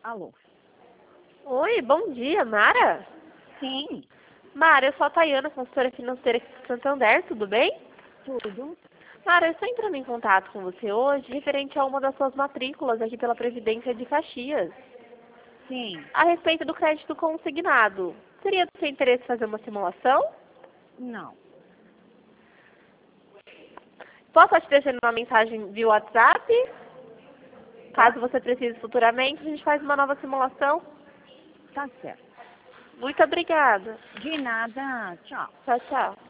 Alô? Oi, bom dia, Mara? Sim, Mara, eu sou a Tayana, consultora financeira aqui do Santander, tudo bem? tudo. Mara, eu estou entrando em contato com você hoje referente a uma das suas matrículas aqui pela Previdência de Caxias, Sim, a respeito do crédito consignado. Seria do seu interesse fazer uma simulação? não. Posso te deixar uma mensagem via WhatsApp? Caso você precise futuramente, a gente faz uma nova simulação. Tá certo. Muito obrigada. De nada, tchau. Tchau, tchau.